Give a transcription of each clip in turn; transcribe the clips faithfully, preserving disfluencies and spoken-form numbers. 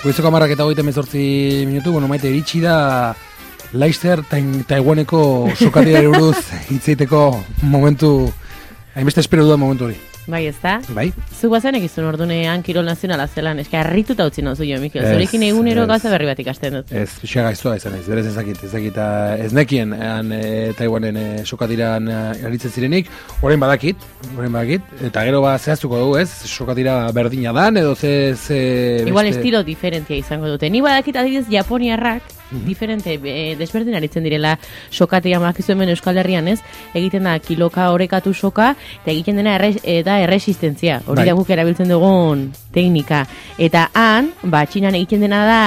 Goizeko hamarrak eta hogeita hemezortzi minutu, bueno, maite iritsi da Leicester Taiwaneko sokatiari buruz hitzeiteko momentu, hainbeste espero dudan momentu hori. Bai, ez da? Bai. Zu guazen egizun ordunean Kirol Nazionala zelan, eska harrituta utzi nauzu jo, Mikel. Zurekin egunero gauza berri bat ikasten dut. Ez, pixka gaiztoa izan ez, berez ezakit, ezakit, ez nekien e, Taiwanen e, sokatiran aritzen zirenik, orain badakit, orain badakit, eta gero ba zehaztuko dugu ez, sokatira berdina dan, edo ze... ze Igual beste... estilo diferentia izango dute. Ni badakit adibidez Japoniarrak, diferente, e, desberdin aritzen direla sokatia makizu hemen Euskal Herrian ez, egiten da kiloka orekatu soka, eta egiten dena erre, e, da erresistentzia, hori da guk erabiltzen dugun teknika, eta han, ba, Txinan egiten dena da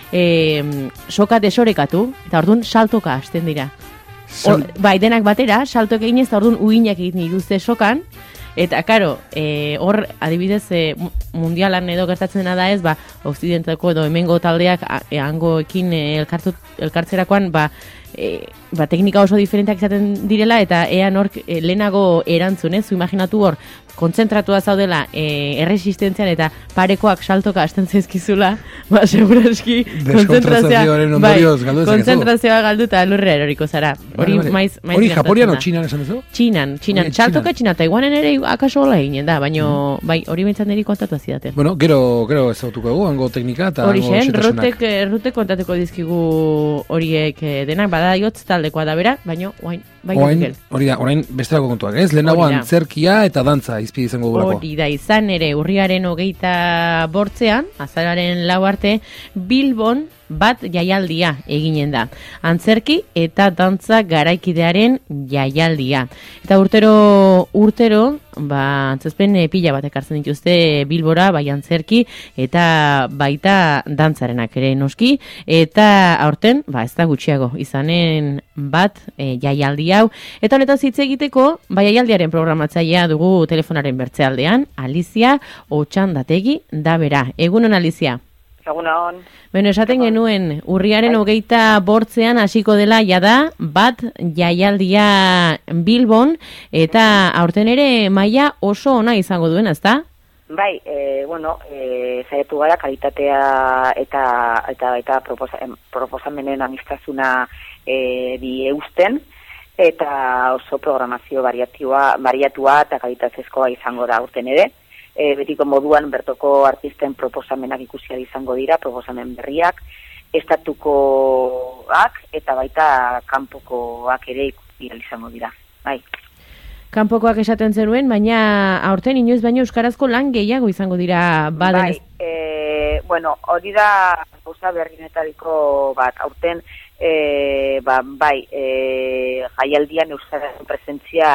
e, soka desorekatu, eta orduan saltoka hasten dira. Or, bai, denak batera, saltok egin ez, eta orduan uinak egiten dituzte sokan, eta, karo, e, hor, adibidez, e, mundialan edo gertatzen dena da ez, ba, Occidenteko edo hemengo taldeak e, hangoekin e, elkartu, elkartzerakoan, ba, e, ba, teknika oso diferenteak izaten direla, eta ean hor e, lehenago erantzun, ez, zu imaginatu hor, kontzentratua zaudela e, erresistentzian eta parekoak saltoka hasten zaizkizula, ba, seguraski kontzentrazioa, bai, kontzentrazioa galduta lurrera eroriko zara. Hori vale, vale. maiz, maiz Hori Japonian o Txinan esan duzu? Txinan, Txinan, saltoka Txinan, Taiwanen ere akaso hola eginen da, baina, mm. bai, hori bintzat niri kontatu zidaten. Bueno, gero, gero ezagutuko dugu, hango teknika eta hango setasunak. Hori rutek, rutek kontatuko dizkigu horiek denak, badaiotz taldekoa da bera, baina, oain, bai, Oain, hori da, orain bestelako kontuak, ez? Lehenago antzerkia eta dantza izpide izango dugulako. Hori da, izan ere urriaren hogeita bortzean, azararen lau arte, Bilbon bat jaialdia eginen da. Antzerki eta dantza garaikidearen jaialdia. Eta urtero, urtero, ba, antzezpen pila bat ekartzen dituzte Bilbora, bai antzerki, eta baita dantzarenak ere noski, eta aurten, ba, ez da gutxiago, izanen bat e, jaialdi hau. Eta honetaz hitz egiteko, bai jaialdiaren programatzailea dugu telefonaren bertzealdean, Alizia Otxandategi da bera. Egunon, Alizia? Egunon. Bueno, esaten genuen, urriaren hogeita bortzean hasiko dela jada bat jaialdia Bilbon, eta aurten ere maila oso ona izango duen, ezta? Bai, e, bueno, e, zaitu gara kalitatea eta eta eta proposa, proposamenen amistazuna e, bi eusten, eta oso programazio variatua, variatua eta kalitatezkoa izango da aurten ere. E, betiko moduan bertoko artisten proposamenak ikusiak izango dira, proposamen berriak, estatukoak eta baita kanpokoak ere ikusiak izango dira. Bai. Kanpokoak esaten zenuen, baina aurten inoiz baino euskarazko lan gehiago izango dira baden. Bai, e, bueno, hori da gauza berrinetariko bat, aurten e, ba, bai, e, jaialdian euskarazko presentzia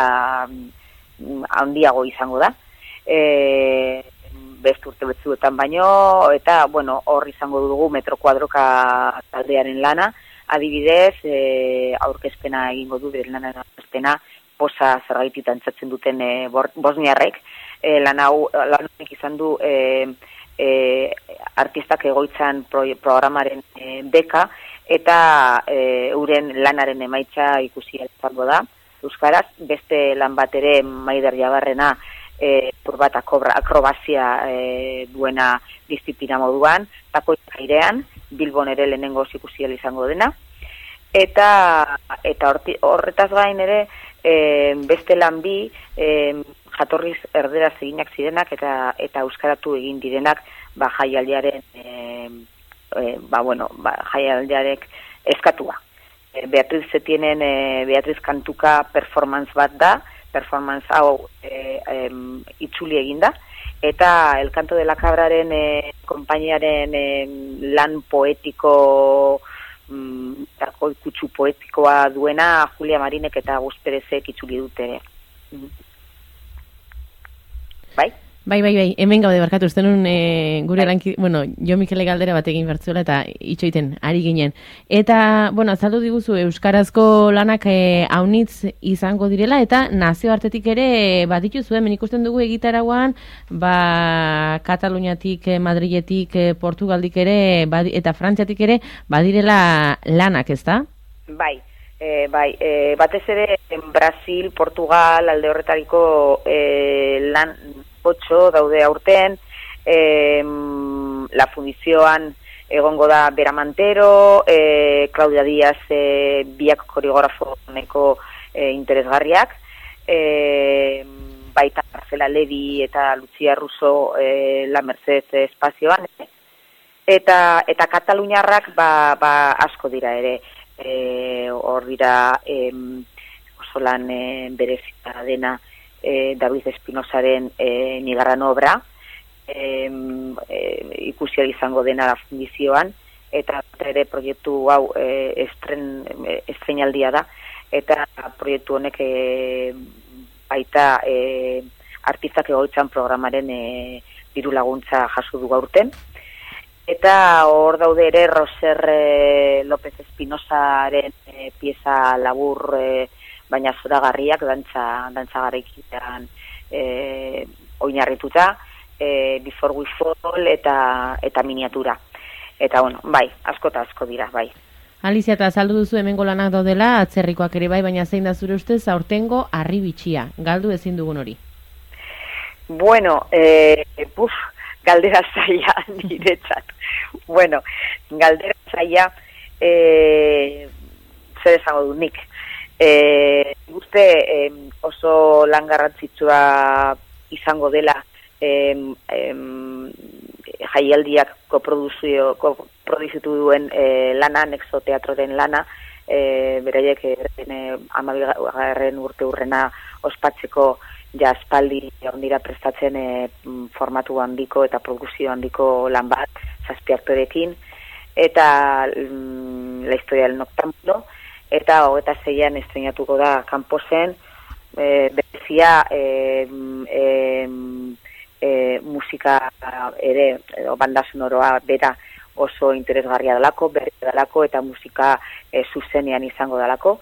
handiago izango da. E, best urte betzuetan baino, eta, bueno, hor izango dugu metro kuadroka taldearen lana, adibidez, e, aurkezpena egingo du, beren lana aurkezpena, posa zergaitik antzatzen duten e, bosniarrek, e, lan hau, lan honek izan du e, e, artistak egoitzan pro, programaren e, beka, eta e, uren lanaren emaitza ikusi izango da, euskaraz, beste lan bat ere Maider Jabarrena, E, bat akrobazia e, duena disiplina moduan, takoiak airean, Bilbon ere lehenengo ikusial izango dena, eta eta horti, horretaz gain ere e, beste lan bi e, jatorriz erderaz eginak zirenak eta eta euskaratu egin direnak ba, jaialdiaren e, e, ba, bueno, ba, jaialdiarek eskatua. E, Beatriz Zetienen e, Beatriz Kantuka performance bat da, performance hau e, e, itzuli eginda, eta El Canto de la Cabraren e, konpainiaren e, lan poetiko, mm, kutsu poetikoa duena Julia Marinek eta Gus Perezek itzuli dute ere. Bai? Bai, bai, bai, hemen gaude barkatu, uste nun e, gure lanki, bueno, jo Mikele galdera bat egin bertzuela eta itxoiten, ari ginen. Eta, bueno, azaldu diguzu, euskarazko lanak e, haunitz izango direla, eta nazioartetik ere bat dituzu, hemen ikusten dugu egitaragoan, ba, Kataluniatik, Madriletik, Portugaldik ere, badi, eta Frantziatik ere, badirela lanak, ezta? Bai. E, bai, e, batez ere Brasil, Portugal, alde horretariko e, lan otxo daude aurten, e, la fundizioan egongo da Bera Mantero, e, Claudia Díaz, e, biak koreografo neko e, interesgarriak, e, baita Marcela Levi eta Lucia Russo e, La Merced espazioan, eta eta kataluniarrak ba, ba asko dira ere, e, hor dira e, oso lan e, berezia dena e, David Espinosaren e, Nigarran obra, e, e, ikusi izango dena da fundizioan, eta ere proiektu hau e, estren, e, estrenaldia da, eta proiektu honek e, baita e, artistak egoitzan programaren e, diru laguntza jaso du gaurten. Eta hor daude ere Roser e, López Espinosaren e, pieza labur e, baina zoragarriak dantza, dantza garaikitan e, oinarrituta, e, Before We Fall eta, eta miniatura. Eta bueno, bai, asko eta asko dira, bai. Alizia, eta azaldu duzu hemengo lanak daudela, atzerrikoak ere bai, baina zein da zure ustez aurtengo harri bitxia, galdu ezin dugun hori? Bueno, eh, puf, galdera zaila niretzat. Bueno, galdera zaila, eh, zer esango du nik. Eh, uste eh, oso lan garrantzitsua izango dela eh, eh, jaialdiak koproduzio, koproduzitu duen e, lana, Nexo Teatroren lana, e, beraiek e, amabigarren urte urrena ospatzeko jaspaldi ondira prestatzen e, formatu handiko eta produkzio handiko lan bat, zazpi aktorekin, eta mm, La Historia del Noctámbulo, eta hogeita zeian estrenatuko da Kanposen, e, berezia e, e, E, musika ere, edo banda sonoroa bera oso interesgarria dalako, berri dalako, eta musika e, zuzenean izango dalako,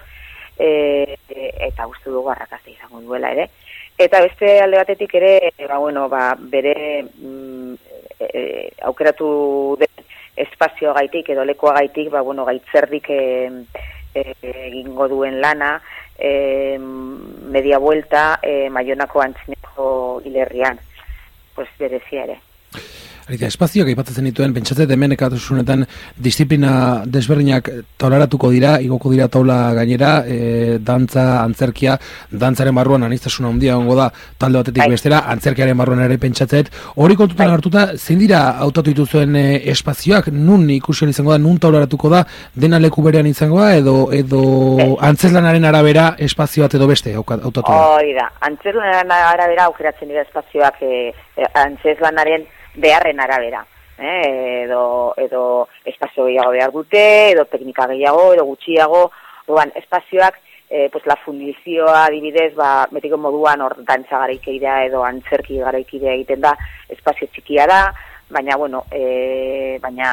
e, e, eta uste dugu arrakasta izango duela ere. Eta beste alde batetik ere, e, ba, bueno, ba, bere mm, e, aukeratu den espazio gaitik, edo lekoa gaitik, ba, bueno, gaitzerdik e, e, egingo duen lana, e, media vuelta, e, Maionako antzineko hilerrian. Pues berezia ere. Alicia, espazioak aipatzen dituen, pentsatzen hemen ekatasunetan disiplina desberdinak toleratuko dira, igoko dira taula gainera, e, dantza, antzerkia, dantzaren barruan aniztasuna handia ongo da, talde batetik Ai. bestera, antzerkiaren barruan ere pentsatzet. Hori kontutan hartuta, zein dira hautatu dituzuen e, espazioak, nun ikusi izango da, nun toleratuko da, dena leku berean izango da, edo, edo e. antzeslanaren arabera espazio bat edo beste hautatu da? Hori da, antzeslanaren arabera aukeratzen dira espazioak e, antzeslanaren beharren arabera, eh? edo, edo espazio gehiago behar dute, edo teknika gehiago, edo gutxiago, orduan espazioak, eh, pues la fundizioa adibidez, ba, betiko moduan hor dantza garaikidea edo antzerki garaikidea egiten da, espazio txikia da, baina, bueno, e, baina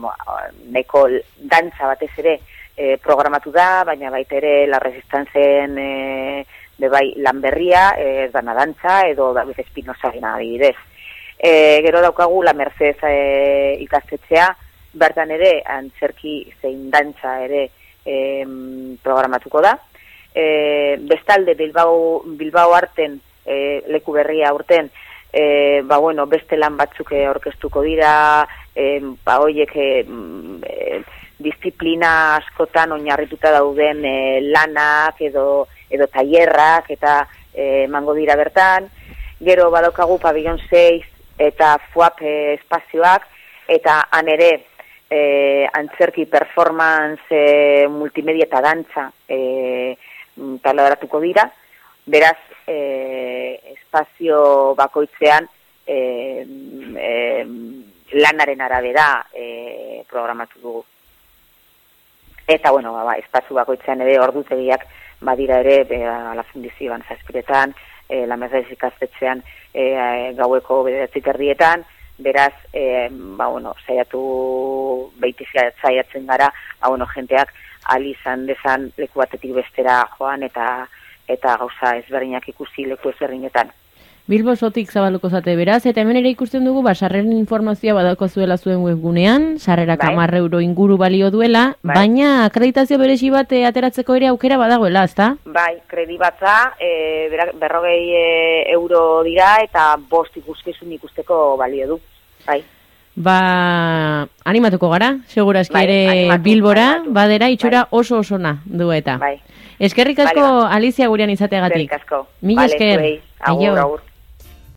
neko dantza batez ere e, programatu da, baina baita ere la resistantzen e, bebai lan berria, ez dana dantza, edo David Espinosaren adibidez. E, gero daukagu La Merced e, ikastetxea, bertan ere antzerki zein dantza ere e, programatuko da. E, bestalde Bilbao, Bilbao arten, e, leku berria urten, e, ba bueno, beste lan batzuk aurkeztuko dira, e, ba hoiek e, e, disiplina askotan oinarrituta dauden e, lanak edo, edo tailerrak eta emango e, dira bertan. Gero badaukagu Pabellon sei eta F U A P e, espazioak, eta han ere e, antzerki performance e, multimedia eta dantza e, taladaratuko dira, beraz e, espazio bakoitzean e, e, lanaren arabera e, programatu dugu. Eta bueno, ba, ba, espazio bakoitzean ere ordutegiak badira ere be, la fundizioan zazpiretan, e, La Merced ikastetxean e, gaueko bederatzi erdietan, beraz, e, ba, bueno, saiatu beitizia saiatzen gara, ba, bueno, jenteak ali izan dezan leku batetik bestera joan eta eta gauza ezberdinak ikusi leku ezberdinetan. Bilbo sotik zabaluko zate beraz, eta hemen ere ikusten dugu, ba, sarreren informazioa badako zuela zuen webgunean, sarrerak bai. hamar euro inguru balio duela, bai. baina akreditazio berezi bat ateratzeko ere aukera badagoela, ezta? Bai, kredibatza, e, berrogei e, euro dira, eta bost ikuskizun ikusteko balio du, bai. Ba, animatuko gara, segurazki Bai, ere animatu, Bilbora, animatu. badera itxura Bai. oso osona du eta. Bai. Eskerrik asko Vale, Alicia gurean izateagatik. Eskerrik asko. Mila Vale, esker. zuei. Agur, Aio. agur.